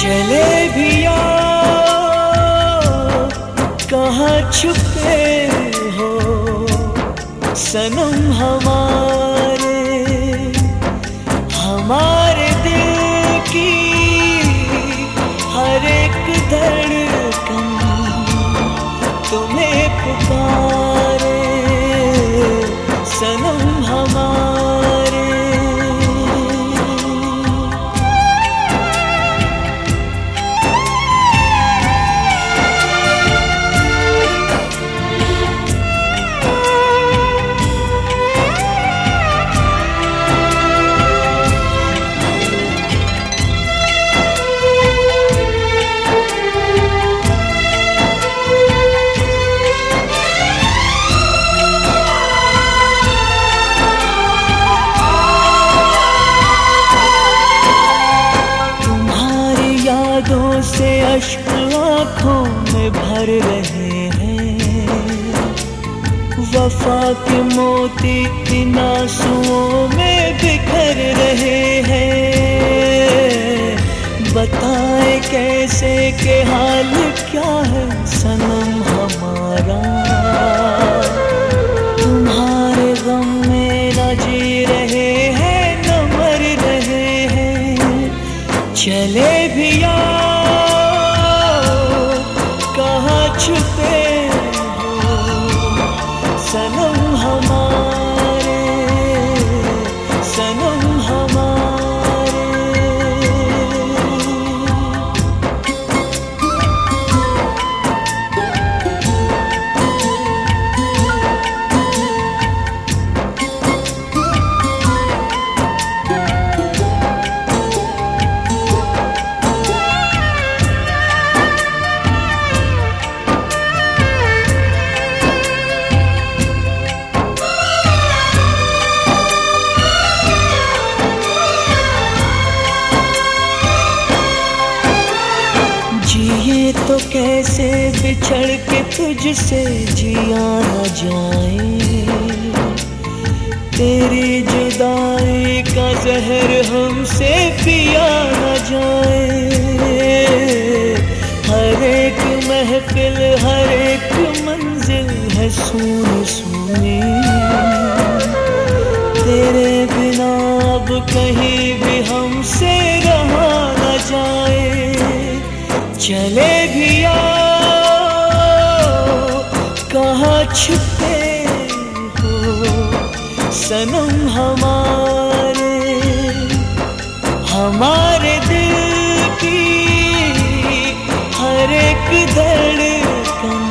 चले भी आओ, कहाँ छुपे हो सनम हमारे, हमारे दिल की हर एक धड़कन तुम्हें पुकारे सनम हमारे। से अश्क आँखों में भर रहे हैं, वफा के मोती इन आंसुओं में बिखर रहे हैं। बताए कैसे के हाल क्या है सनम हमारा, तुम्हारे गम में न जी रहे हैं न मर रहे हैं। चले भी छुपे हो सनम हमारे, सनम हमारे। जिए तो कैसे बिछड़ के तुझसे जिया न जाए, तेरी जुदाई का जहर हमसे पिया न जाए। हर एक महफिल हर एक मंजिल है सूनी सूनी, तेरे बिना अब कहीं भी हमसे रहा न जाए। चले भी आओ, कहाँ छुपे हो सनम हमारे, हमारे दिल की हर एक धड़कन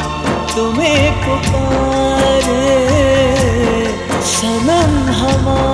तुम्हें पुकारे सनम हमारे।